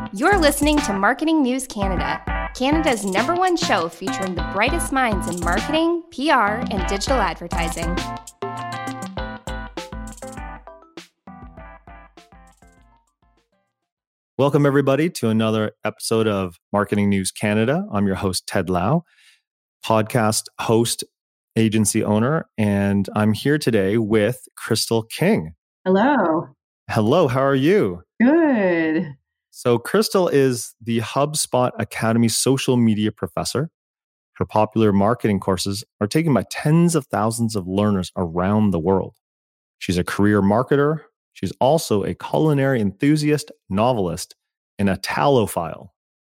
You're listening to Marketing News Canada, Canada's #1 show featuring the brightest minds in marketing, PR, and digital advertising. Welcome, everybody, to another episode of Marketing News Canada. I'm your host, Ted Lau, podcast host, agency owner, and I'm here today with Crystal King. Hello. Hello, how are you? Good. So Crystal is the HubSpot Academy social media professor. Her popular marketing courses are taken by tens of thousands of learners around the world. She's a career marketer. She's also a culinary enthusiast, novelist, and a Italophile.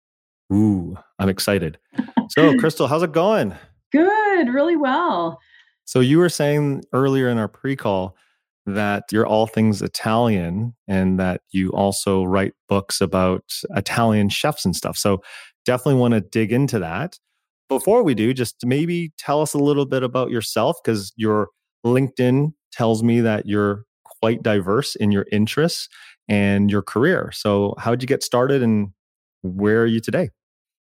Ooh, I'm excited. So Crystal, how's it going? Good, really well. So you were saying earlier in our pre-call that you're all things Italian and that you also write books about Italian chefs and stuff. So definitely want to dig into that. Before we do, just maybe tell us a little bit about yourself, because your LinkedIn tells me that you're quite diverse in your interests and your career. So how did you get started and where are you today?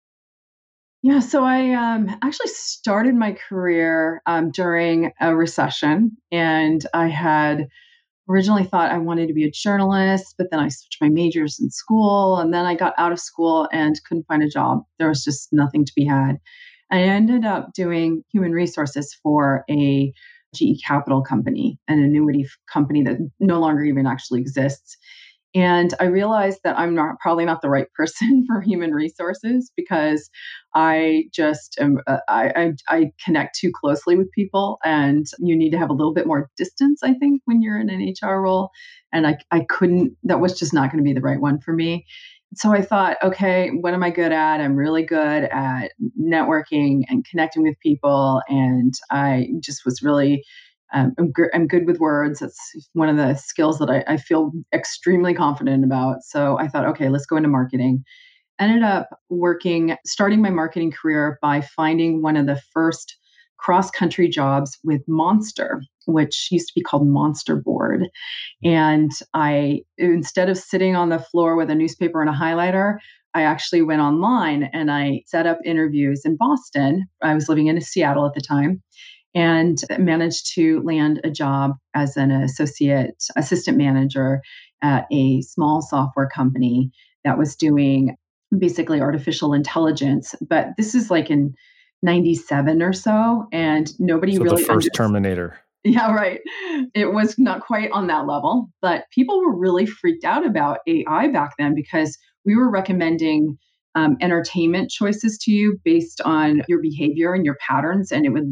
Yeah, so I actually started my career during a recession, and I had originally thought I wanted to be a journalist, but then I switched my majors in school, and then I got out of school and couldn't find a job. There was just nothing to be had. I ended up doing human resources for a GE Capital company, an annuity company that no longer even actually exists. And I realized that I'm probably not the right person for human resources, because I just am, I connect too closely with people, and you need to have a little bit more distance, I think, when you're in an HR role. And I couldn't, that was just not going to be the right one for me. So I thought, okay, what am I good at? I'm really good at networking and connecting with people. And I just was really I'm good with words. That's one of the skills that I feel extremely confident about. So I thought, okay, let's go into marketing. Ended up starting my marketing career by finding one of the first cross-country jobs with Monster, which used to be called Monster Board. And instead of sitting on the floor with a newspaper and a highlighter, I actually went online and I set up interviews in Boston. I was living in Seattle at the time, and managed to land a job as an assistant manager at a small software company that was doing basically artificial intelligence. But this is like in 97 or so, and nobody really the first Terminator. Yeah, right. It was not quite on that level, but people were really freaked out about AI back then, because we were recommending entertainment choices to you based on your behavior and your patterns, and it would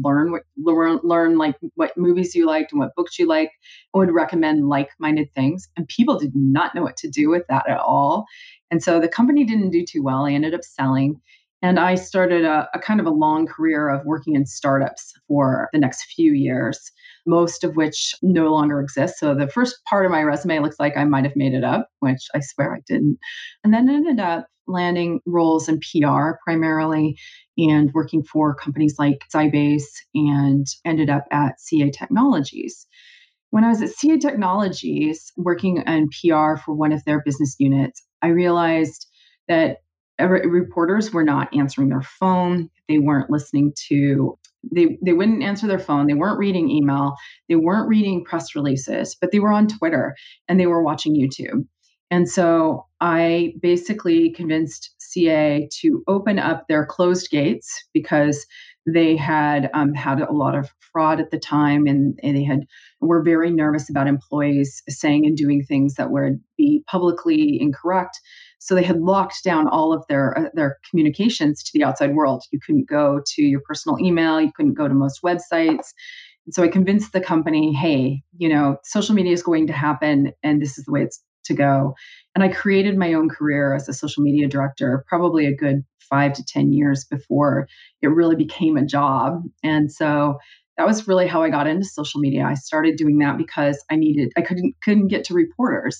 learn like what movies you liked and what books you liked, and would recommend like-minded things. And people did not know what to do with that at all. And so the company didn't do too well. I ended up selling. And I started a kind of a long career of working in startups for the next few years, most of which no longer exist. So the first part of my resume looks like I might have made it up, which I swear I didn't. And then ended up landing roles in PR primarily, and working for companies like Sybase, and ended up at CA Technologies. When I was at CA Technologies working in PR for one of their business units, I realized that reporters were not answering their phone. They weren't listening to, they wouldn't answer their phone. They weren't reading email. They weren't reading press releases, but they were on Twitter and they were watching YouTube. And so I basically convinced CA to open up their closed gates, because they had had a lot of fraud at the time, and they were very nervous about employees saying and doing things that would be publicly incorrect. So they had locked down all of their communications to the outside world. You couldn't go to your personal email. You couldn't go to most websites. And so I convinced the company, hey, social media is going to happen, and this is the way it's to go. And I created my own career as a social media director, probably a good 5 to 10 years before it really became a job. And so that was really how I got into social media. I started doing that because I couldn't get to reporters.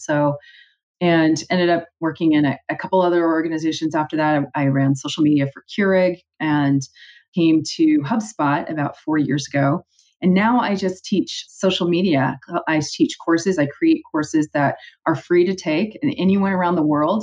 And ended up working in a couple other organizations after that. I ran social media for Keurig, and came to HubSpot about 4 years ago. And now I just teach social media. I teach courses. I create courses that are free to take, and anyone around the world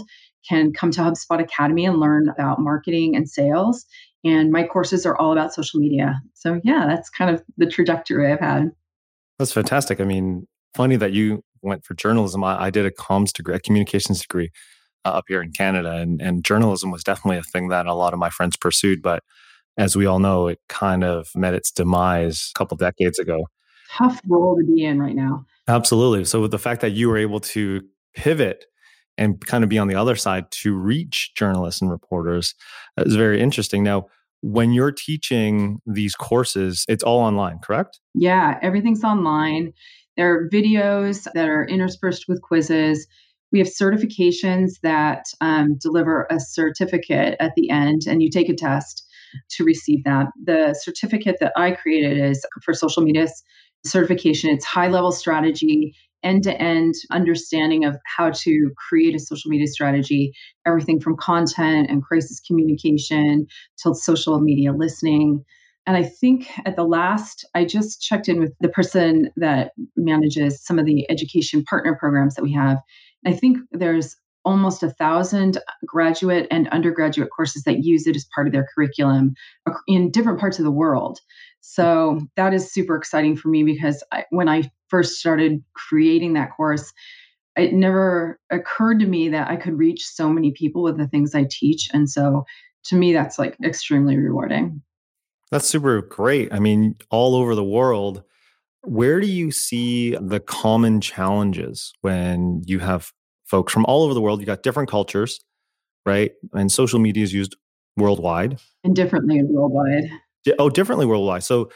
can come to HubSpot Academy and learn about marketing and sales. And my courses are all about social media. So yeah, that's kind of the trajectory I've had. That's fantastic. I mean, funny that you went for journalism. I did a comms degree, a communications degree up here in Canada. And journalism was definitely a thing that a lot of my friends pursued. But as we all know, it kind of met its demise a couple decades ago. Tough role to be in right now. Absolutely. So with the fact that you were able to pivot and kind of be on the other side to reach journalists and reporters is very interesting. Now, when you're teaching these courses, it's all online, correct? Yeah, everything's online. There are videos that are interspersed with quizzes. We have certifications that deliver a certificate at the end, and you take a test to receive that. The certificate that I created is for social media certification. It's high-level strategy, end-to-end understanding of how to create a social media strategy, everything from content and crisis communication till social media listening. And I think at the last, I just checked in with the person that manages some of the education partner programs that we have. I think there's almost 1,000 graduate and undergraduate courses that use it as part of their curriculum in different parts of the world. So that is super exciting for me because when I first started creating that course, it never occurred to me that I could reach so many people with the things I teach. And so to me, that's like extremely rewarding. That's super great. I mean, all over the world, where do you see the common challenges when you have folks from all over the world? You got different cultures, right? And social media is used worldwide. And differently worldwide. Oh, differently worldwide. So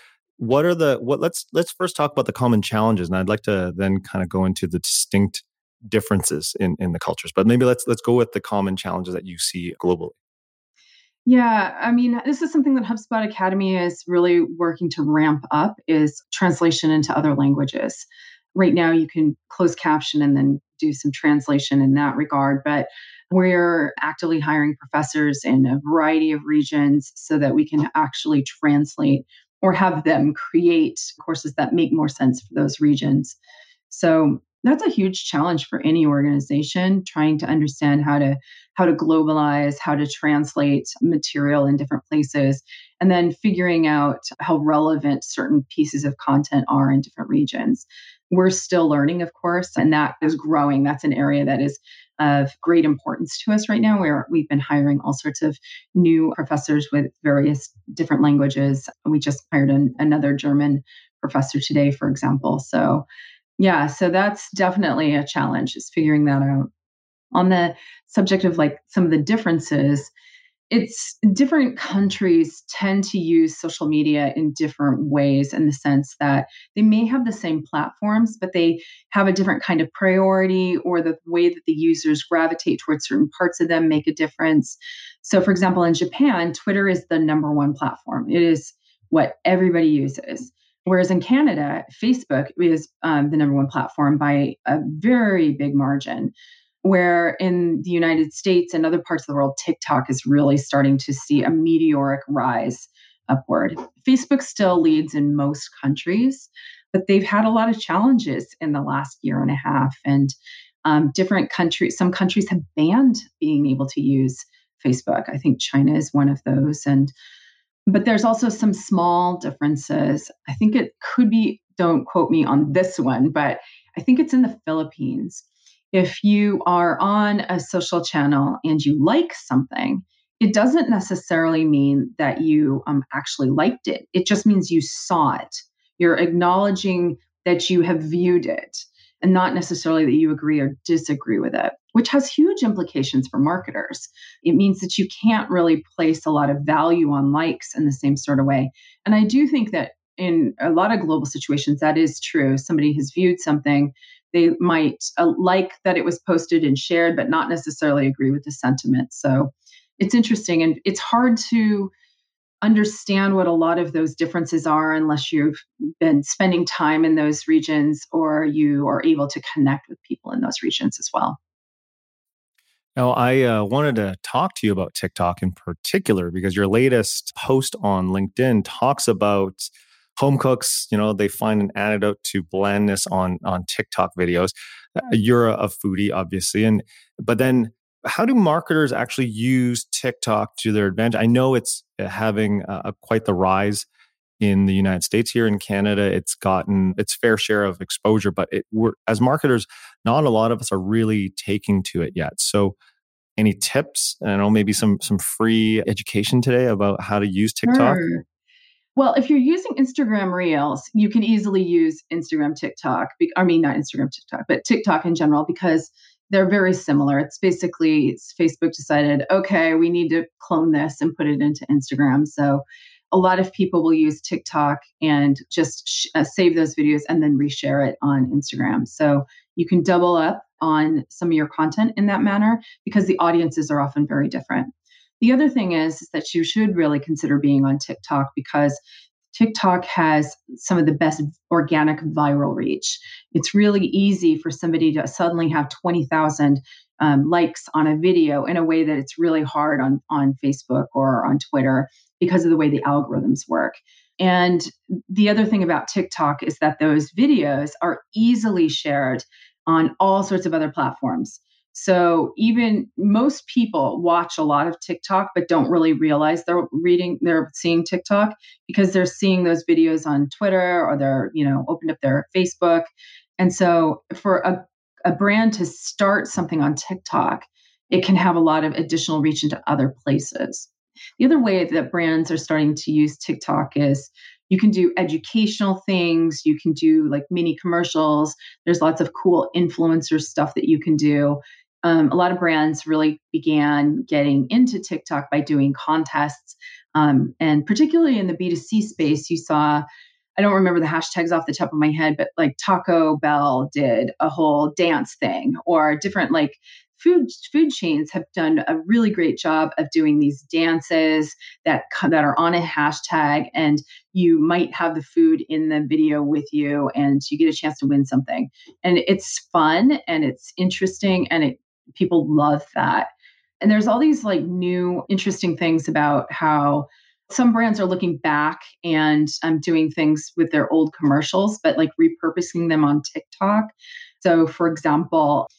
let's first talk about the common challenges. And I'd like to then kind of go into the distinct differences in the cultures. But maybe let's go with the common challenges that you see globally. Yeah, I mean, this is something that HubSpot Academy is really working to ramp up is translation into other languages. Right now, you can close caption and then do some translation in that regard, but we're actively hiring professors in a variety of regions so that we can actually translate or have them create courses that make more sense for those regions. So that's a huge challenge for any organization trying to understand how to globalize, how to translate material in different places, and then figuring out how relevant certain pieces of content are in different regions. We're still learning, of course, and that is growing. That's an area that is of great importance to us right now, where we've been hiring all sorts of new professors with various different languages. We just hired another German professor today, for example. So yeah, so that's definitely a challenge, is figuring that out. On the subject of like some of the differences, it's different countries tend to use social media in different ways in the sense that they may have the same platforms, but they have a different kind of priority, or the way that the users gravitate towards certain parts of them make a difference. So, for example, in Japan, Twitter is the number one platform. It is what everybody uses. Whereas in Canada, Facebook is the number one platform by a very big margin. Where in the United States and other parts of the world, TikTok is really starting to see a meteoric rise upward. Facebook still leads in most countries, but they've had a lot of challenges in the last year and a half. And different countries, some countries have banned being able to use Facebook. I think China is one of those. But there's also some small differences. I think it could be, don't quote me on this one, but I think it's in the Philippines. If you are on a social channel and you like something, it doesn't necessarily mean that you actually liked it. It just means you saw it. You're acknowledging that you have viewed it, and not necessarily that you agree or disagree with it, which has huge implications for marketers. It means that you can't really place a lot of value on likes in the same sort of way. And I do think that in a lot of global situations, that is true. Somebody has viewed something, they might like that it was posted and shared, but not necessarily agree with the sentiment. So it's interesting, and it's hard to understand what a lot of those differences are unless you've been spending time in those regions or you are able to connect with people in those regions as well. Now, I wanted to talk to you about TikTok in particular because your latest post on LinkedIn talks about home cooks. They find an antidote to blandness on TikTok videos. You're a foodie, obviously, but then how do marketers actually use TikTok to their advantage? I know it's having quite the rise in the United States. Here in Canada, it's gotten its fair share of exposure, but as marketers, not a lot of us are really taking to it yet. So any tips? I don't know, maybe some free education today about how to use TikTok? Sure. Well, if you're using Instagram Reels, you can easily use Instagram TikTok. Not Instagram TikTok, but TikTok in general, because they're very similar. It's basically Facebook decided, okay, we need to clone this and put it into Instagram. So a lot of people will use TikTok and just save those videos and then reshare it on Instagram. So you can double up on some of your content in that manner because the audiences are often very different. The other thing is that you should really consider being on TikTok because TikTok has some of the best organic viral reach. It's really easy for somebody to suddenly have 20,000 likes on a video in a way that it's really hard on Facebook or on Twitter because of the way the algorithms work. And the other thing about TikTok is that those videos are easily shared on all sorts of other platforms. So even most people watch a lot of TikTok, but don't really realize they're seeing TikTok because they're seeing those videos on Twitter or they're, opened up their Facebook. And so for a brand to start something on TikTok, it can have a lot of additional reach into other places. The other way that brands are starting to use TikTok is you can do educational things. You can do like mini commercials. There's lots of cool influencer stuff that you can do. A lot of brands really began getting into TikTok by doing contests. And particularly in the B2C space, you saw, I don't remember the hashtags off the top of my head, but like Taco Bell did a whole dance thing, or different like food chains have done a really great job of doing these dances that are on a hashtag, and you might have the food in the video with you and you get a chance to win something. And it's fun and it's interesting and people love that. And there's all these like new interesting things about how some brands are looking back and doing things with their old commercials, but like repurposing them on TikTok. So for example,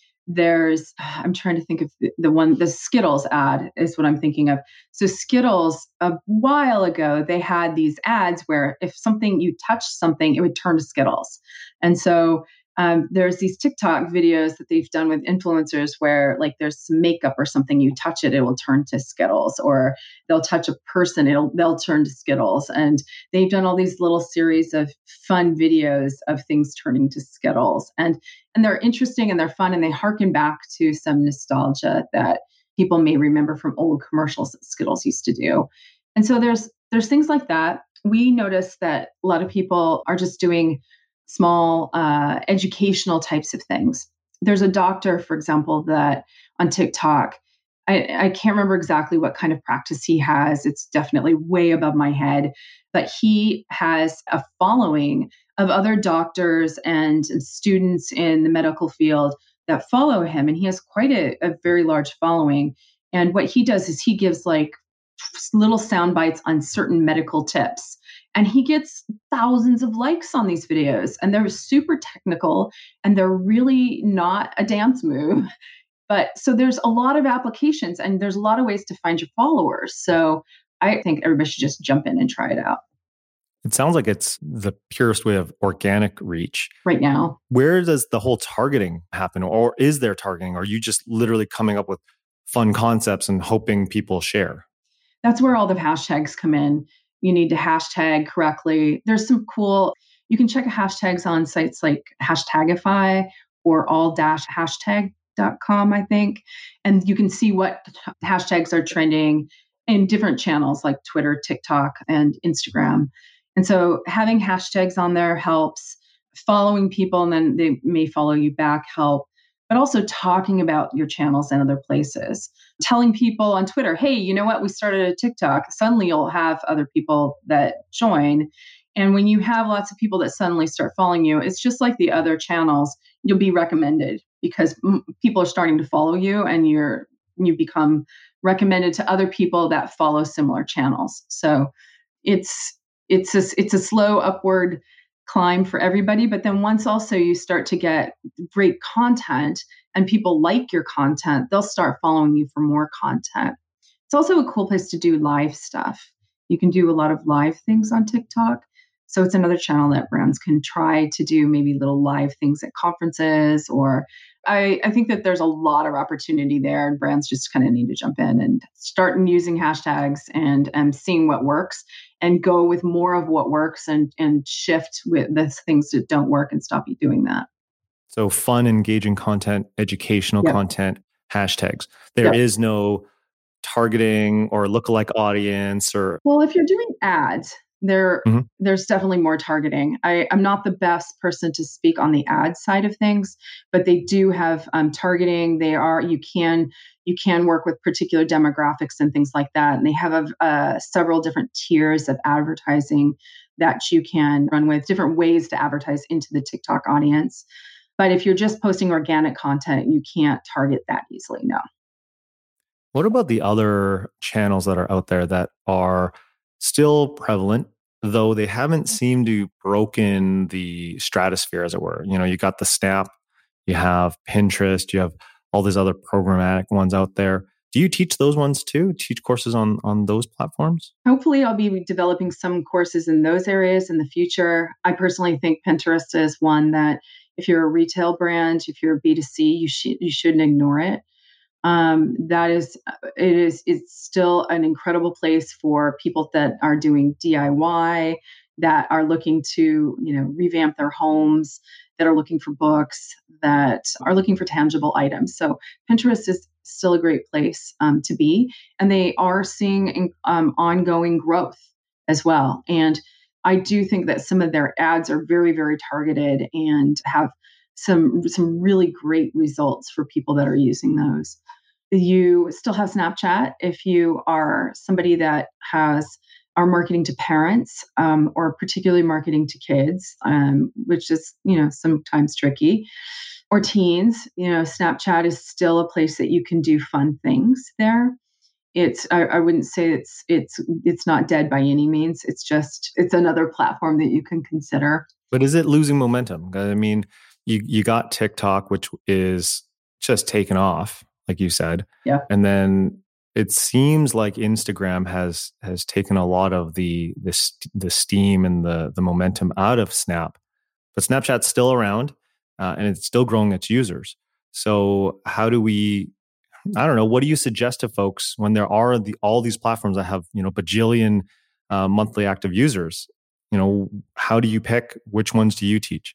I'm trying to think of the Skittles ad is what I'm thinking of. So Skittles, a while ago, they had these ads where if you touched something, it would turn to Skittles. And so there's these TikTok videos that they've done with influencers where like there's some makeup or something, you touch it, it will turn to Skittles, or they'll touch a person, they'll turn to Skittles. And they've done all these little series of fun videos of things turning to Skittles. And they're interesting and they're fun and they harken back to some nostalgia that people may remember from old commercials that Skittles used to do. And so there's things like that. We notice that a lot of people are just doing small educational types of things. There's a doctor, for example, that on TikTok, I can't remember exactly what kind of practice he has. It's definitely way above my head, but he has a following of other doctors and students in the medical field that follow him. And he has quite a very large following. And what he does is he gives like little sound bites on certain medical tips. And he gets thousands of likes on these videos, and they're super technical and they're really not a dance move. But so there's a lot of applications and there's a lot of ways to find your followers. So I think everybody should just jump in and try it out. It sounds like it's the purest way of organic reach. Right now. Where does the whole targeting happen? Or is there targeting? Or are you just literally coming up with fun concepts and hoping people share? That's where all the hashtags come in. You need to hashtag correctly. There's some you can check hashtags on sites like Hashtagify or all-hashtag.com, I think. And you can see what hashtags are trending in different channels like Twitter, TikTok, and Instagram. And so having hashtags on there helps. Following people and then they may follow you back help. But also talking about your channels and other places. Telling people on Twitter, hey, you know what? We started a TikTok. Suddenly you'll have other people that join. And when you have lots of people that suddenly start following you, it's just like the other channels. You'll be recommended because people are starting to follow you and you become recommended to other people that follow similar channels. So it's a slow upward climb for everybody. But then once also you start to get great content and people like your content, they'll start following you for more content. It's also a cool place to do live stuff. You can do a lot of live things on TikTok. So it's another channel that brands can try to do maybe little live things at conferences, or I think that there's a lot of opportunity there, and brands just kind of need to jump in and start using hashtags and seeing what works and go with more of what works and shift with the things that don't work and stop you doing that. So fun, engaging content, educational Yep. content, hashtags. There Yep. is no targeting or lookalike audience or. Well, if you're doing ads, Mhm. there's definitely more targeting. I'm not the best person to speak on the ad side of things, but they do have targeting. You can work with particular demographics and things like that, and they have several different tiers of advertising that you can run with, different ways to advertise into the TikTok audience. But if you're just posting organic content, you can't target that easily. No. What about the other channels that are out there that are still prevalent, though they haven't seemed to broken the stratosphere, as it were? You got the Snap, you have Pinterest, you have all these other programmatic ones out there. Do you teach those ones too? Teach courses on those platforms? Hopefully, I'll be developing some courses in those areas in the future. I personally think Pinterest is one that if you're a retail brand, if you're a B2C, you shouldn't ignore it. It's still an incredible place for people that are doing DIY, that are looking to, revamp their homes, that are looking for books, that are looking for tangible items. So Pinterest is still a great place to be, and they are seeing ongoing growth as well. And I do think that some of their ads are very, very targeted and have some really great results for people that are using those. You still have Snapchat if you are somebody that are marketing to parents, or particularly marketing to kids, which is sometimes tricky, or teens. Snapchat is still a place that you can do fun things there. I wouldn't say it's not dead by any means. It's another platform that you can consider. But is it losing momentum? I mean, you got TikTok, which is just taken off, like you said. Yeah. And then it seems like Instagram has taken a lot of the steam and the momentum out of Snap. But Snapchat's still around, and it's still growing its users. So how do we, I don't know, what do you suggest to folks when there are all these platforms that have, bajillion monthly active users? How do you pick? Which ones do you teach?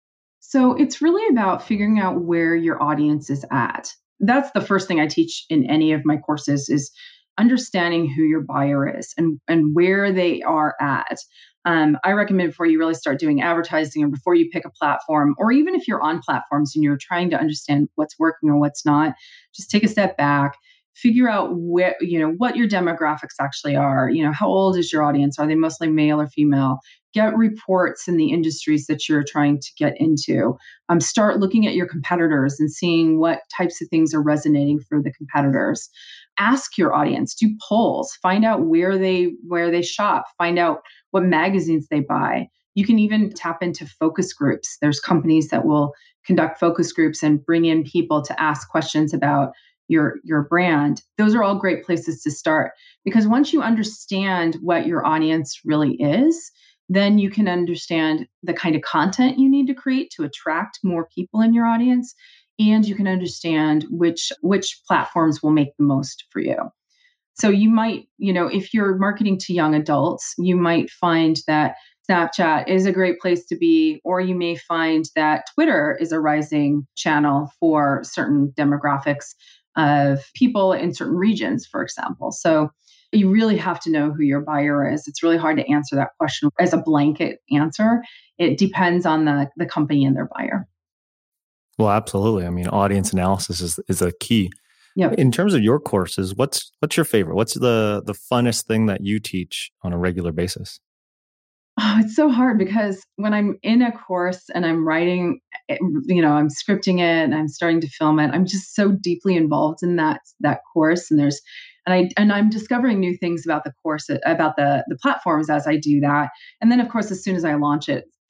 So it's really about figuring out where your audience is at. That's the first thing I teach in any of my courses, is understanding who your buyer is and where they are at. I recommend before you really start doing advertising, or before you pick a platform, or even if you're on platforms and you're trying to understand what's working or what's not, just take a step back, figure out what your demographics actually are. How old is your audience? Are they mostly male or female? Get reports in the industries that you're trying to get into. Start looking at your competitors and seeing what types of things are resonating for the competitors. Ask your audience, do polls, find out where they shop, find out what magazines they buy. You can even tap into focus groups. There's companies that will conduct focus groups and bring in people to ask questions about your brand. Those are all great places to start, because once you understand what your audience really is, then you can understand the kind of content you need to create to attract more people in your audience, and you can understand which platforms will make the most for you. So you might, if you're marketing to young adults, you might find that Snapchat is a great place to be, or you may find that Twitter is a rising channel for certain demographics of people in certain regions, for example. So you really have to know who your buyer is. It's really hard to answer that question as a blanket answer. It depends on the company and their buyer. Well, absolutely. I mean, audience analysis is a key. Yep. In terms of your courses, what's your favorite? What's the funnest thing that you teach on a regular basis? Oh, it's so hard, because when I'm in a course and I'm writing, I'm scripting it and I'm starting to film it, I'm just so deeply involved in that course. And I'm discovering new things about the course, about the platforms as I do that. And then, of course, as soon as I launch it,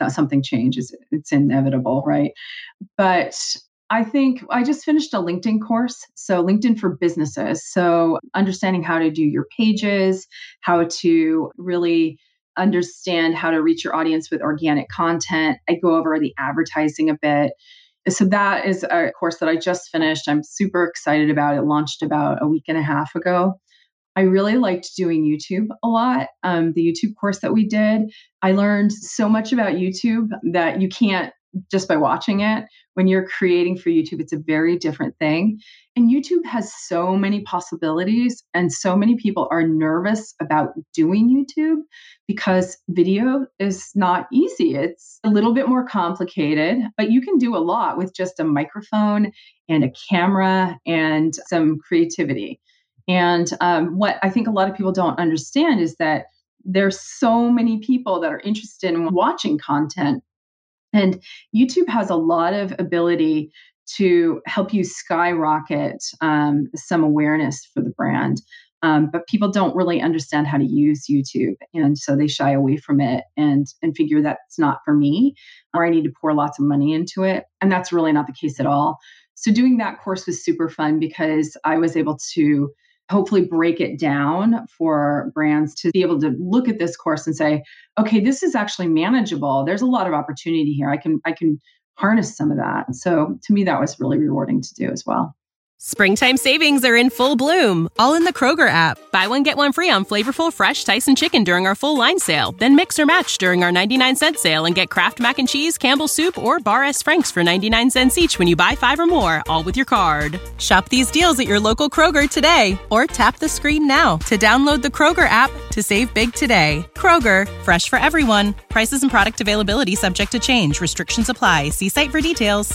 something changes. It's inevitable, right? But I think I just finished a LinkedIn course. So LinkedIn for businesses. So understanding how to do your pages, how to really understand how to reach your audience with organic content. I go over the advertising a bit. So that is a course that I just finished. I'm super excited about it. Launched about a week and a half ago. I really liked doing YouTube a lot. The YouTube course that we did, I learned so much about YouTube that you can't just by watching it. When you're creating for YouTube, it's a very different thing. And YouTube has so many possibilities, and so many people are nervous about doing YouTube because video is not easy. It's a little bit more complicated, but you can do a lot with just a microphone and a camera and some creativity. And what I think a lot of people don't understand is that there's so many people that are interested in watching content. And YouTube has a lot of ability to help you skyrocket some awareness for the brand. But people don't really understand how to use YouTube. And so they shy away from it and figure that's not for me, or I need to pour lots of money into it. And that's really not the case at all. So doing that course was super fun because I was able to hopefully break it down for brands to be able to look at this course and say, okay, this is actually manageable. There's a lot of opportunity here. I can harness some of that. So to me, that was really rewarding to do as well. Springtime savings are in full bloom, all in the Kroger app. Buy one, get one free on flavorful, fresh Tyson chicken during our full line sale. Then mix or match during our 99-cent sale and get Kraft Mac and Cheese, Campbell's Soup, or Bar S. Frank's for 99 cents each when you buy 5 or more, all with your card. Shop these deals at your local Kroger today, or tap the screen now to download the Kroger app to save big today. Kroger, fresh for everyone. Prices and product availability subject to change. Restrictions apply. See site for details.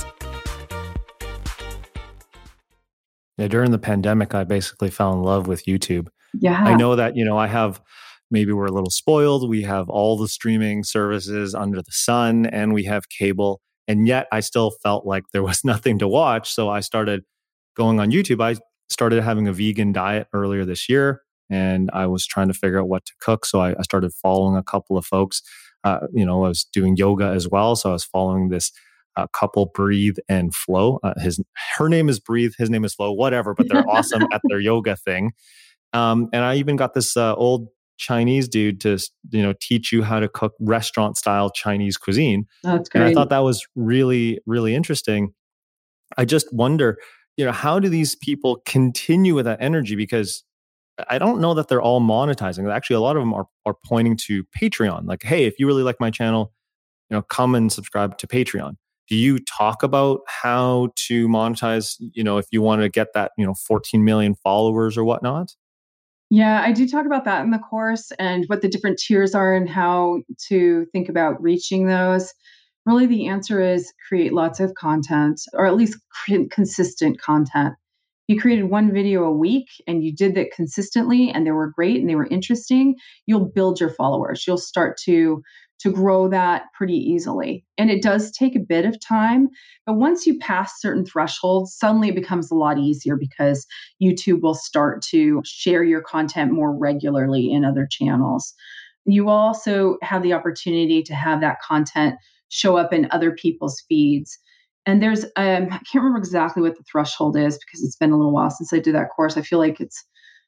Yeah, during the pandemic, I basically fell in love with YouTube. Yeah. I know that, maybe we're a little spoiled. We have all the streaming services under the sun and we have cable. And yet I still felt like there was nothing to watch. So I started going on YouTube. I started having a vegan diet earlier this year and I was trying to figure out what to cook. So I started following a couple of folks. I was doing yoga as well. So I was following this couple, Breathe and Flow. Her name is Breathe, his name is Flow, whatever, but they're awesome at their yoga thing. And I even got this old Chinese dude to, teach you how to cook restaurant style Chinese cuisine. Oh, that's great. And I thought that was really, really interesting. I just wonder, how do these people continue with that energy? Because I don't know that they're all monetizing. Actually, a lot of them are pointing to Patreon. Like, hey, if you really like my channel, come and subscribe to Patreon. Do you talk about how to monetize, if you want to get that, 14 million followers or whatnot? Yeah, I do talk about that in the course and what the different tiers are and how to think about reaching those. Really, the answer is create lots of content, or at least consistent content. You created one video a week and you did that consistently and they were great and they were interesting, you'll build your followers. You'll start to grow that pretty easily. And it does take a bit of time, but once you pass certain thresholds, suddenly it becomes a lot easier because YouTube will start to share your content more regularly in other channels. You also have the opportunity to have that content show up in other people's feeds. And there's, I can't remember exactly what the threshold is because it's been a little while since I did that course. I feel like it's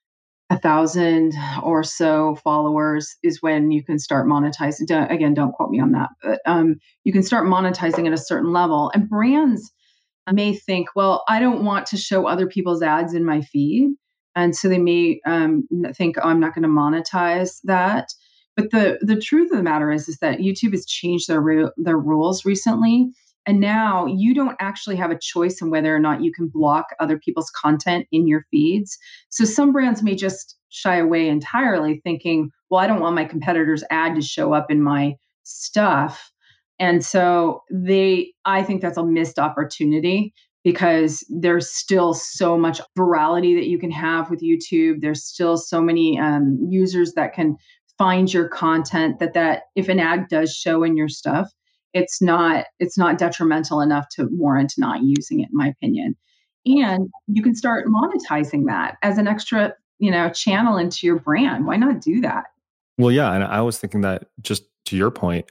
1,000 or so followers is when you can start monetizing. Again, don't quote me on that, but you can start monetizing at a certain level. And brands may think, well, I don't want to show other people's ads in my feed. And so they may think, oh, I'm not going to monetize that. But the truth of the matter is that YouTube has changed their rules recently. And now you don't actually have a choice in whether or not you can block other people's content in your feeds. So some brands may just shy away entirely thinking, well, I don't want my competitor's ad to show up in my stuff. And so I think that's a missed opportunity because there's still so much virality that you can have with YouTube. There's still so many users that can find your content that if an ad does show in your stuff, it's not detrimental enough to warrant not using it, in my opinion. And you can start monetizing that as an extra, channel into your brand. Why not do that? Well, yeah. And I was thinking that just to your point,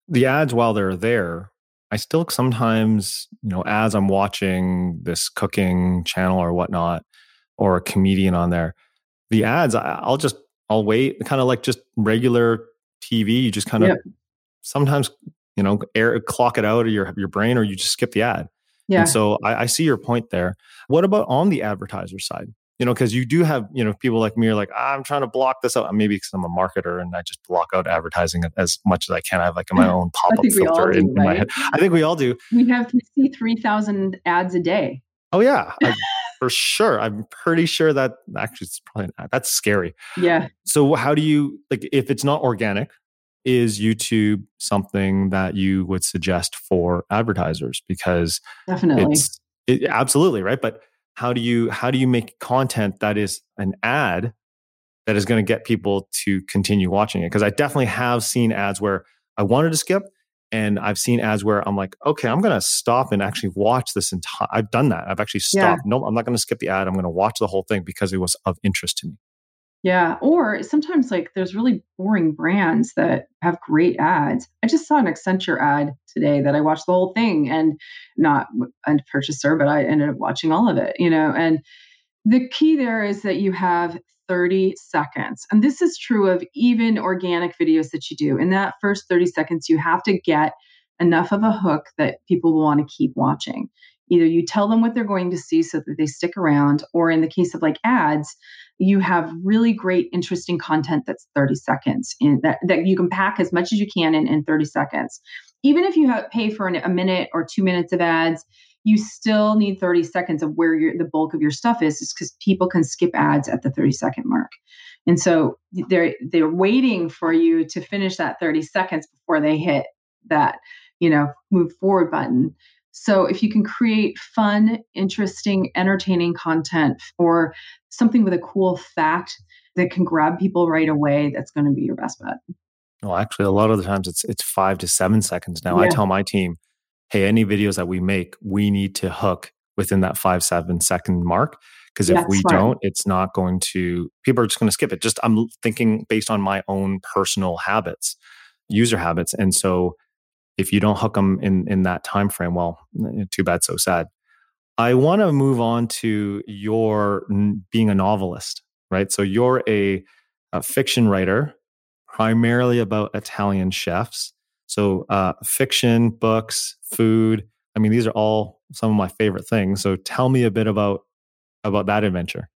The ads, while they're there, I still sometimes, as I'm watching this cooking channel or whatnot, or a comedian on there, the ads, I'll wait, kind of like just regular TV. You just kind of sometimes, clock it out of your brain, or you just skip the ad. Yeah. And so I see your point there. What about on the advertiser side? Because you do have, people like me are like, I'm trying to block this out. Maybe because I'm a marketer and I just block out advertising as much as I can. I have like my own pop-up filter in my head. I think we all do. We see 3,000 ads a day. Oh yeah, for sure. I'm pretty sure that actually it's probably that's scary. Yeah. So how do you, if it's not organic, is YouTube something that you would suggest for advertisers? Because definitely, absolutely right. But how do you make content that is an ad that is going to get people to continue watching it? Because I definitely have seen ads where I wanted to skip, and I've seen ads where I'm like, okay, I'm going to stop and actually watch this entire. I've done that. I've actually stopped. No, I'm not going to skip the ad. I'm going to watch the whole thing because it was of interest to me. Yeah. Or sometimes there's really boring brands that have great ads. I just saw an Accenture ad today that I watched the whole thing, and not a purchaser, but I ended up watching all of it, and the key there is that you have 30 seconds. And this is true of even organic videos that you do. In that first 30 seconds, you have to get enough of a hook that people will want to keep watching. Either you tell them what they're going to see so that they stick around, or in the case of ads, you have really great, interesting content that's 30 seconds in that you can pack as much as you can in 30 seconds. Even if you pay for a minute or 2 minutes of ads, you still need 30 seconds of where the bulk of your stuff is because people can skip ads at the 30-second mark. And so they're waiting for you to finish that 30 seconds before they hit that, move forward button. So if you can create fun, interesting, entertaining content or something with a cool fact that can grab people right away, that's going to be your best bet. Well, actually, a lot of the times it's 5 to 7 seconds now. Yeah. I tell my team, hey, any videos that we make, we need to hook within that 5-7 second mark. Because if we don't, it's not going to, people are just going to skip it. I'm thinking based on my own personal habits, user habits. And so if you don't hook them in that time frame, well, too bad, so sad. I want to move on to your being a novelist, right? So you're a fiction writer, primarily about Italian chefs. So fiction, books, food. I mean, these are all some of my favorite things. So tell me a bit about that adventure.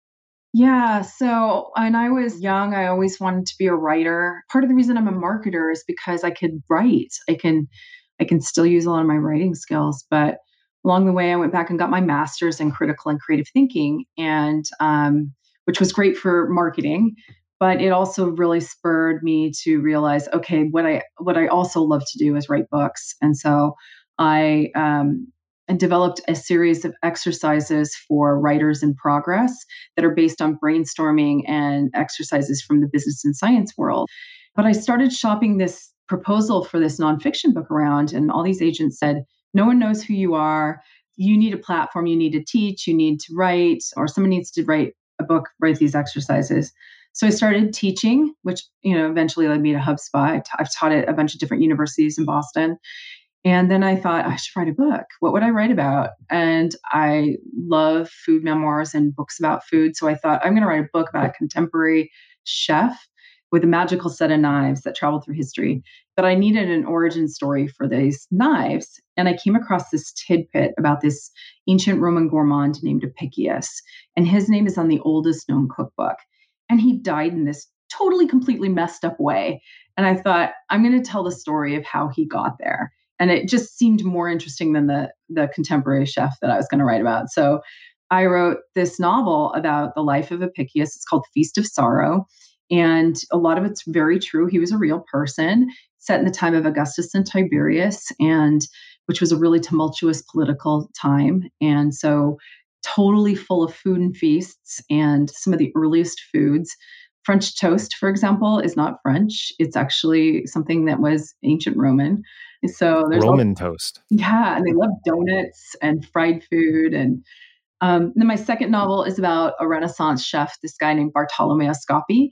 Yeah. So when I was young, I always wanted to be a writer. Part of the reason I'm a marketer is because I could write. I can still use a lot of my writing skills, but along the way, I went back and got my master's in critical and creative thinking, and which was great for marketing. But it also really spurred me to realize, okay, what I also love to do is write books. And so I developed a series of exercises for writers in progress that are based on brainstorming and exercises from the business and science world. But I started shopping this proposal for this nonfiction book around, and all these agents said, no one knows who you are. You need a platform. You need to teach. You need to write, or someone needs to write a book, write these exercises. So I started teaching, which eventually led me to HubSpot. I've taught at a bunch of different universities in Boston. And then I thought, I should write a book. What would I write about? And I love food memoirs and books about food. So I thought, I'm going to write a book about a contemporary chef with a magical set of knives that traveled through history. But I needed an origin story for these knives. And I came across this tidbit about this ancient Roman gourmand named Apicius. And his name is on the oldest known cookbook. And he died in this totally, completely messed up way. And I thought, I'm going to tell the story of how he got there. And it just seemed more interesting than the contemporary chef that I was going to write about. So I wrote this novel about the life of Apicius. It's called Feast of Sorrow. And a lot of it's very true. He was a real person set in the time of Augustus and Tiberius, and which was a really tumultuous political time. And so totally full of food and feasts and some of the earliest foods. French toast, for example, is not French. It's actually something that was ancient Roman. So there's Roman toast. Yeah, and they love donuts and fried food. And then my second novel is about a Renaissance chef, this guy named Bartolomeo Scoppi,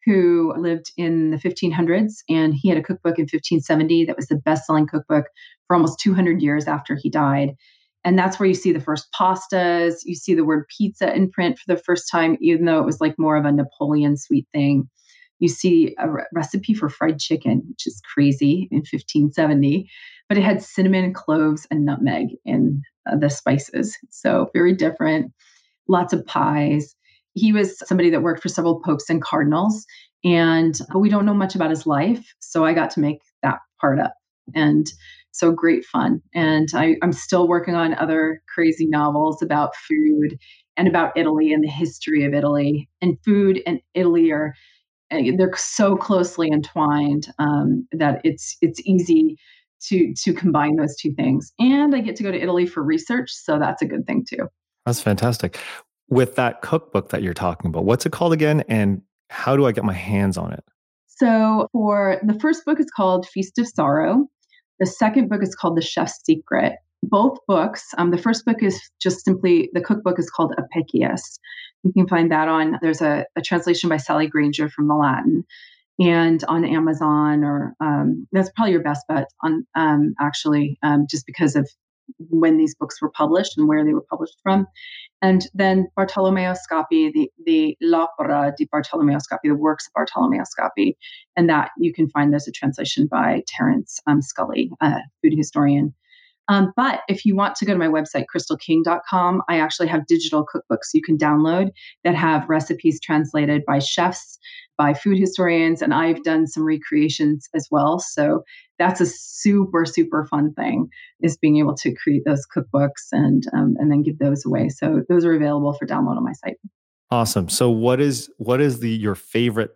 who lived in the 1500s, and he had a cookbook in 1570 that was the best-selling cookbook for almost 200 years after he died. And that's where you see the first pastas. You see the word pizza in print for the first time, even though it was like more of a Napoleon sweet thing. You see a recipe for fried chicken, which is crazy, in 1570, but it had cinnamon, cloves, and nutmeg in the spices. So very different. Lots of pies. He was somebody that worked for several popes and cardinals, but we don't know much about his life. So I got to make that part up. And so great fun. And I'm still working on other crazy novels about food and about Italy and the history of Italy. And food and Italy they're so closely entwined that it's easy to combine those two things. And I get to go to Italy for research, so that's a good thing too. That's fantastic. With that cookbook that you're talking about, what's it called again? And how do I get my hands on it? So for the first book, it's called Feast of Sorrow. The second book is called The Chef's Secret. Both books, the first book is just simply, the cookbook is called Apicius. You can find that there's a translation by Sally Granger from the Latin, and on Amazon, or that's probably your best bet on just because of when these books were published and where they were published from. And then Bartolomeo Scapi, the L'Opera di Bartolomeo Scapi, the works of Bartolomeo Scapi, and that you can find there's a translation by Terence Scully, a food historian. But if you want to go to my website, crystalking.com, I actually have digital cookbooks you can download that have recipes translated by chefs, by food historians, and I've done some recreations as well. So that's a super, super fun thing, is being able to create those cookbooks and then give those away. So those are available for download on my site. Awesome. So what is your favorite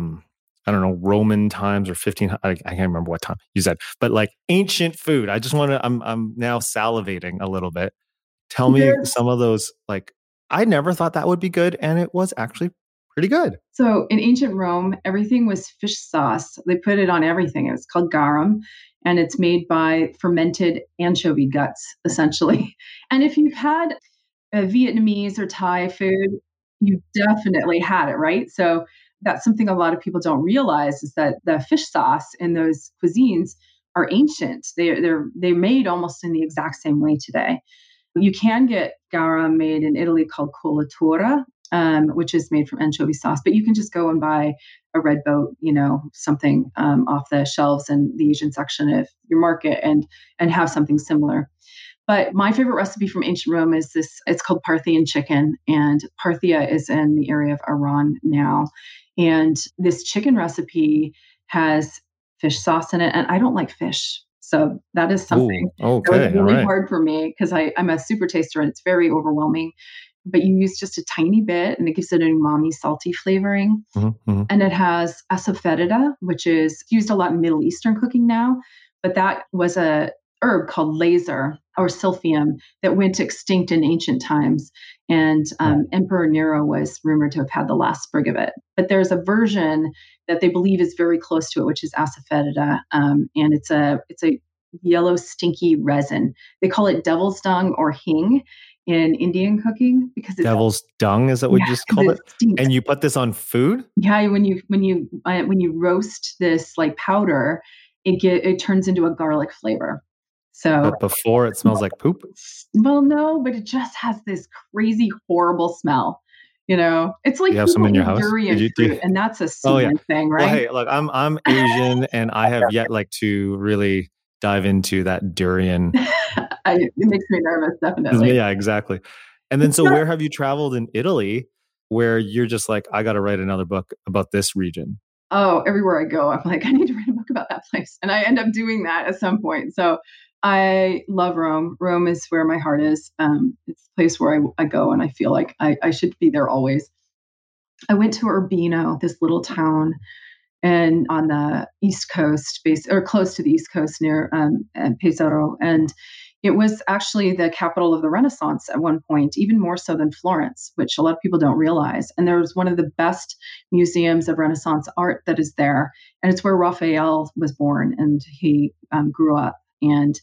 Roman times or 15, I can't remember what time you said, but like ancient food. I just want to, I'm now salivating a little bit. Tell me some of those, like, I never thought that would be good. And it was actually pretty good. So in ancient Rome, everything was fish sauce. They put it on everything. It's called garum, and it's made by fermented anchovy guts, essentially. And if you've had Vietnamese or Thai food, you definitely had it, right? So that's something a lot of people don't realize, is that the fish sauce in those cuisines are ancient. They're made almost in the exact same way today. You can get garum made in Italy called colatura, which is made from anchovy sauce, but you can just go and buy a red boat, something off the shelves in the Asian section of your market and have something similar. But my favorite recipe from ancient Rome is it's called Parthian chicken, and Parthia is in the area of Iran now. And this chicken recipe has fish sauce in it, and I don't like fish. So that is something that was really hard for me, because I'm a super taster and it's very overwhelming. But you use just a tiny bit and it gives it an umami, salty flavoring. Mm-hmm. And it has asafoetida, which is used a lot in Middle Eastern cooking now. But that was a herb called laser or silphium that went extinct in ancient times. And Emperor Nero was rumored to have had the last sprig of it. But there's a version that they believe is very close to it, which is asafoetida. And it's a yellow, stinky resin. They call it devil's dung or hing in Indian cooking, because it's devil's dung. Is that what you just called it? And you put this on food? Yeah, when you roast this like powder, it turns into a garlic flavor. So, but before it smells like poop? Well, no, but it just has this crazy, horrible smell. It's like you have some in your house, durian fruit, and that's a southern thing, right? Well, hey, look, I'm Asian, and I have yet to really dive into that durian. It makes me nervous, definitely. Yeah, exactly. And then, so where have you traveled in Italy where you're just like, I got to write another book about this region? Oh, everywhere I go, I'm like, I need to write a book about that place. And I end up doing that at some point. So I love Rome. Rome is where my heart is. It's a place where I go and I feel like I should be there always. I went to Urbino, this little town, and on the East Coast, or close to the East Coast near Pesaro. And it was actually the capital of the Renaissance at one point, even more so than Florence, which a lot of people don't realize. And there was one of the best museums of Renaissance art that is there. And it's where Raphael was born and he grew up. And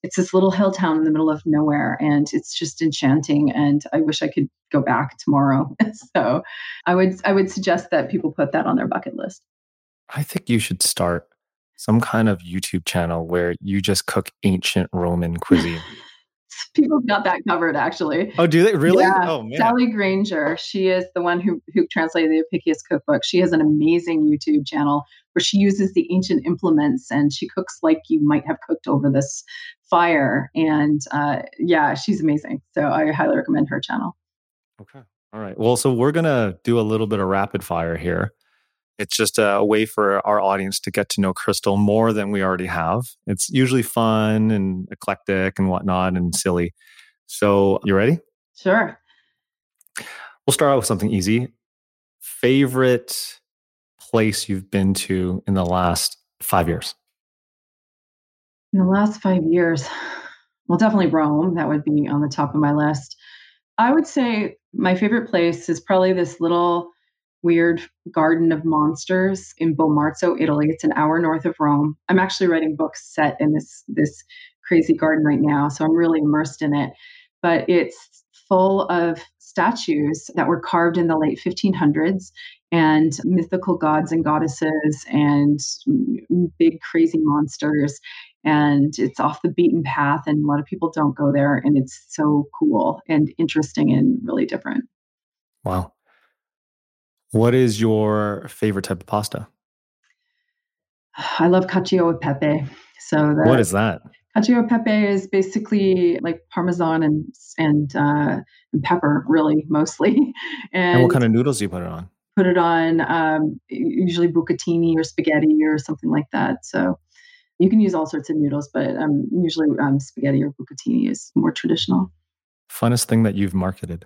it's this little hill town in the middle of nowhere, and it's just enchanting. And I wish I could go back tomorrow. So I would suggest that people put that on their bucket list. I think you should start some kind of YouTube channel where you just cook ancient Roman cuisine. People got that covered, actually. Oh, do they really? Yeah. Oh, man. Sally Granger, she is the one who translated the Apicius cookbook. She has an amazing YouTube channel where she uses the ancient implements and she cooks like you might have cooked over this fire. And yeah, she's amazing. So I highly recommend her channel. Okay. All right. Well, so we're going to do a little bit of rapid fire here. It's just a way for our audience to get to know Crystal more than we already have. It's usually fun and eclectic and whatnot and silly. So you ready? Sure. We'll start out with something easy. Favorite place you've been to in the last 5 years? In the last 5 years, well, definitely Rome. That would be on the top of my list. I would say my favorite place is probably this little weird garden of monsters in Bomarzo, Italy. It's an hour north of Rome. I'm actually writing books set in this crazy garden right now, so I'm really immersed in it. But it's full of statues that were carved in the late 1500s and mythical gods and goddesses and big crazy monsters. And it's off the beaten path, and a lot of people don't go there. And it's so cool and interesting and really different. Wow. What is your favorite type of pasta? I love cacio e pepe. So what is that? Cacio e pepe is basically like Parmesan and pepper, really, mostly. And what kind of noodles do you put it on? Put it on usually bucatini or spaghetti or something like that. So you can use all sorts of noodles, but usually spaghetti or bucatini is more traditional. Funnest thing that you've marketed?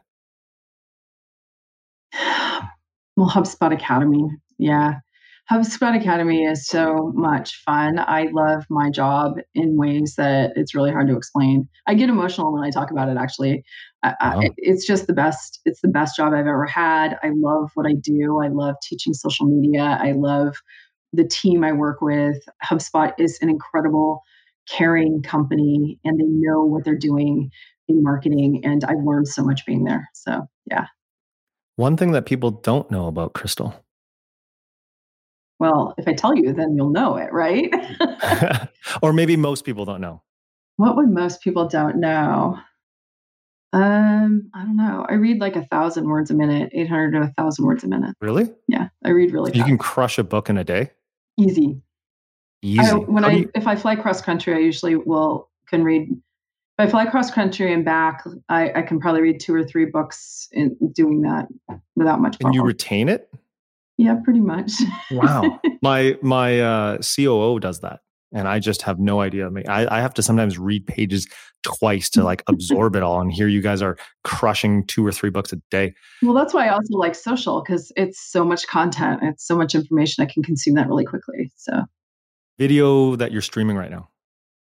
Well, HubSpot Academy. Yeah. HubSpot Academy is so much fun. I love my job in ways that it's really hard to explain. I get emotional when I talk about it, actually. It's just the best. It's the best job I've ever had. I love what I do. I love teaching social media. I love the team I work with. HubSpot is an incredible, caring company, and they know what they're doing in marketing. And I've learned so much being there. So, yeah. One thing that people don't know about Crystal. Well, if I tell you, then you'll know it, right? Or maybe most people don't know. What would most people don't know? I don't know. I read like 1,000 words a minute, 800 to 1,000 words a minute. Really? Yeah, I read really fast. You can crush a book in a day? Easy. Easy. If I fly cross country, I usually can read. If I fly cross country and back, I can probably read 2 or 3 books in doing that without much problem. And you retain it? Yeah, pretty much. Wow. My COO does that. And I just have no idea. I have to sometimes read pages twice to like absorb it all. And here you guys are crushing 2 or 3 books a day. Well, that's why I also like social, because it's so much content. It's so much information. I can consume that really quickly. So, video that you're streaming right now?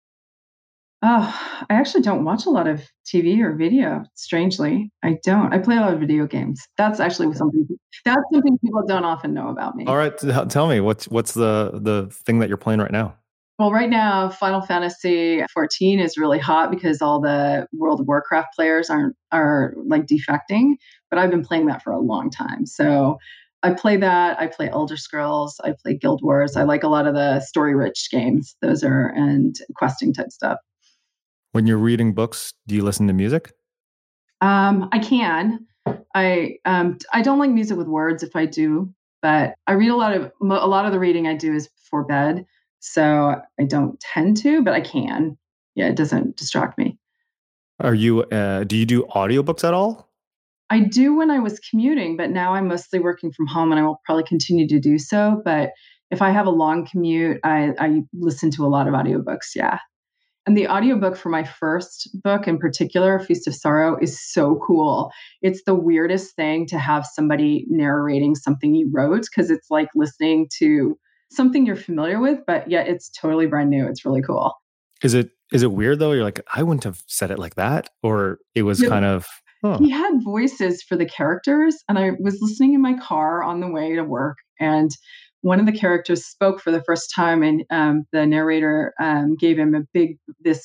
I actually don't watch a lot of TV or video. Strangely, I don't. I play a lot of video games. That's actually something people don't often know about me. All right, tell me what's the thing that you're playing right now? Well, right now, Final Fantasy 14 is really hot because all the World of Warcraft players are like defecting. But I've been playing that for a long time, so I play that. I play Elder Scrolls. I play Guild Wars. I like a lot of the story-rich games. And questing type stuff. When you're reading books, do you listen to music? I can. I don't like music with words if I do, but I read a lot of the reading I do is before bed, so I don't tend to, but I can. Yeah, it doesn't distract me. Do you do audiobooks at all? I do when I was commuting, but now I'm mostly working from home and I will probably continue to do so. But if I have a long commute, I listen to a lot of audiobooks. Yeah. And the audiobook for my first book in particular, Feast of Sorrow, is so cool. It's the weirdest thing to have somebody narrating something you wrote, because it's like listening to something you're familiar with, but yet it's totally brand new. It's really cool. Is it weird though? You're like, I wouldn't have said it like that, or it was kind of. Oh. He had voices for the characters, and I was listening in my car on the way to work, and one of the characters spoke for the first time, and the narrator gave him a big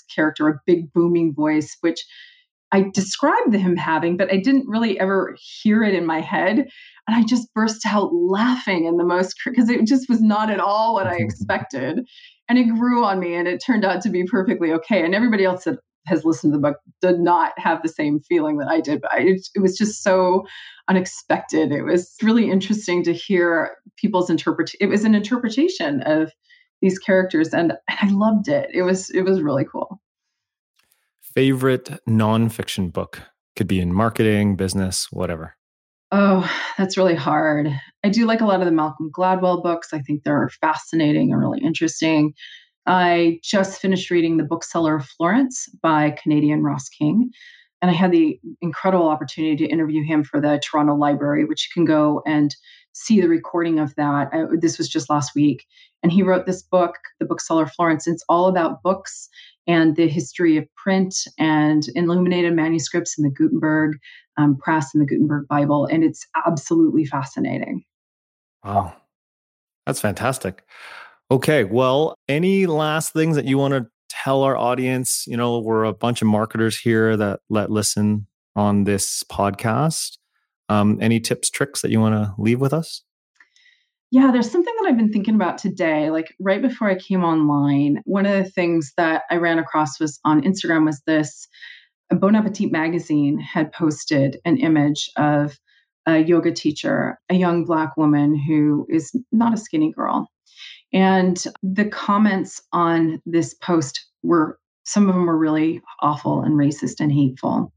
booming voice, which I described him having, but I didn't really ever hear it in my head. And I just burst out laughing in the most, because it just was not at all what I expected. And it grew on me, and it turned out to be perfectly okay. And everybody else that has listened to the book did not have the same feeling that I did. But it was just so unexpected. It was really interesting to hear people's interpretation. It was an interpretation of these characters, and I loved it. It was really cool. Favorite nonfiction book? Could be in marketing, business, whatever. Oh, that's really hard. I do like a lot of the Malcolm Gladwell books. I think they're fascinating and really interesting. I just finished reading The Bookseller of Florence by Canadian Ross King. And I had the incredible opportunity to interview him for the Toronto Library, which you can go and see the recording of that. This was just last week. And he wrote this book, The Bookseller of Florence. It's all about books and the history of print and illuminated manuscripts in the Gutenberg press and the Gutenberg Bible. And it's absolutely fascinating. Wow. That's fantastic. Okay. Well, any last things that you want to tell our audience? You know, we're a bunch of marketers here that listen on this podcast. Any tips, tricks that you want to leave with us? Yeah, there's something that I've been thinking about today. Like right before I came online, one of the things that I ran across was on Instagram was this. Bon Appetit magazine had posted an image of a yoga teacher, a young Black woman who is not a skinny girl. And the comments on this post some of them were really awful and racist and hateful.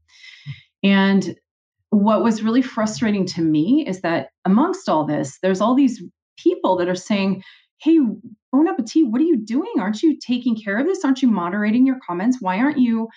And what was really frustrating to me is that amongst all this, there's all these people that are saying, hey, Bon Appetit, what are you doing? Aren't you taking care of this? Aren't you moderating your comments? Why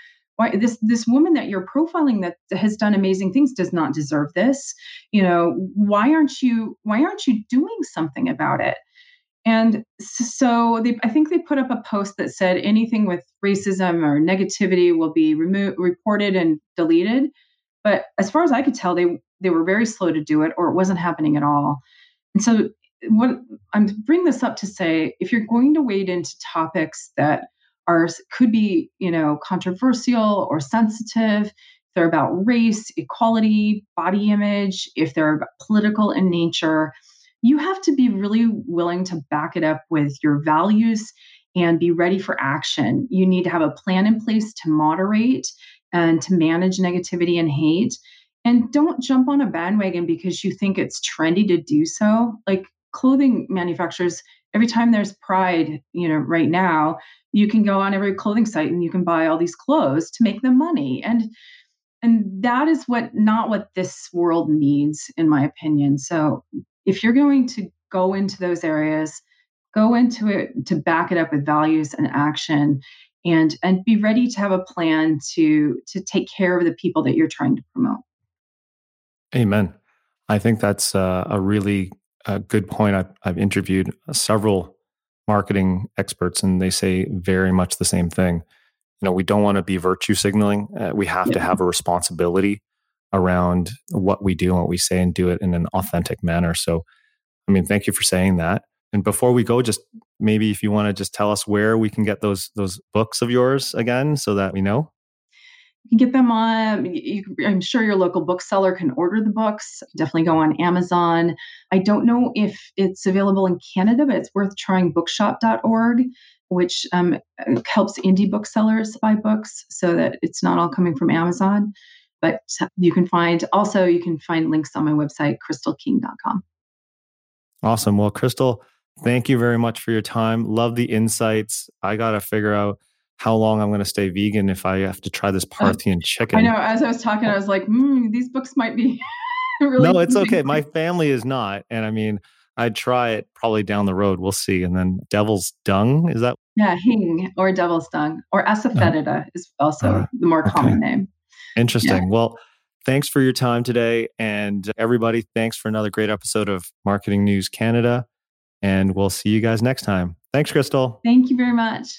this woman that you're profiling that has done amazing things does not deserve this? You know, why aren't you doing something about it? And so I think they put up a post that said anything with racism or negativity will be reported and deleted. But as far as I could tell, they were very slow to do it, or it wasn't happening at all. And so what I'm bringing this up to say, if you're going to wade into topics that could be, you know, controversial or sensitive, if they're about race, equality, body image, if they're political in nature, you have to be really willing to back it up with your values and be ready for action. You need to have a plan in place to moderate and to manage negativity and hate. And don't jump on a bandwagon because you think it's trendy to do so. Like clothing manufacturers, every time there's Pride, you know, right now, you can go on every clothing site and you can buy all these clothes to make them money. And that is not what this world needs, in my opinion. So if you're going to go into those areas, go into it to back it up with values and action, and be ready to have a plan to take care of the people that you're trying to promote. Amen. I think that's a really good point. I've interviewed several marketing experts, and they say very much the same thing. You know, we don't want to be virtue signaling. We have to have a responsibility around what we do and what we say, and do it in an authentic manner. So, I mean, thank you for saying that. And before we go, just maybe if you want to just tell us where we can get those books of yours again, so that we know. You can get them on, I'm sure your local bookseller can order the books. Definitely go on Amazon. I don't know if it's available in Canada, but it's worth trying bookshop.org, which helps indie booksellers buy books so that it's not all coming from Amazon. But you can find links on my website, crystalking.com. Awesome. Well, Crystal, thank you very much for your time. Love the insights. I got to figure out how long I'm going to stay vegan if I have to try this Parthian chicken. I know. As I was talking, I was like, these books might be really... No, it's okay. My family is not. And I mean, I'd try it probably down the road. We'll see. And then devil's dung, is that? Yeah, hing or devil's dung, or asafoetida is also the more common name. Interesting. Yeah. Well, thanks for your time today. And everybody, thanks for another great episode of Marketing News Canada. And we'll see you guys next time. Thanks, Crystal. Thank you very much.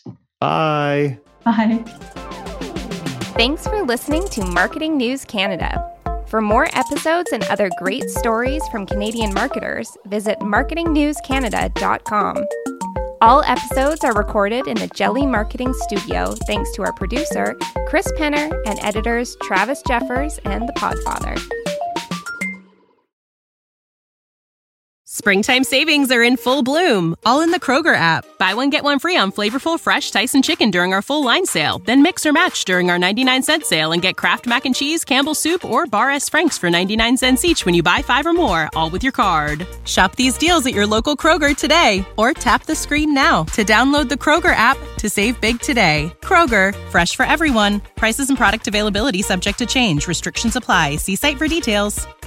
Bye. Bye. Thanks for listening to Marketing News Canada. For more episodes and other great stories from Canadian marketers, visit marketingnewscanada.com. All episodes are recorded in the Jelly Marketing Studio thanks to our producer, Chris Penner, and editors Travis Jeffers and The Podfather. Springtime savings are in full bloom, all in the Kroger app. Buy one, get one free on flavorful fresh Tyson chicken during our full line sale. Then mix or match during our 99-cent sale and get Kraft Mac and Cheese, Campbell's Soup, or Bar S. Frank's for 99 cents each when you buy 5 or more, all with your card. Shop these deals at your local Kroger today, or tap the screen now to download the Kroger app to save big today. Kroger, fresh for everyone. Prices and product availability subject to change. Restrictions apply. See site for details.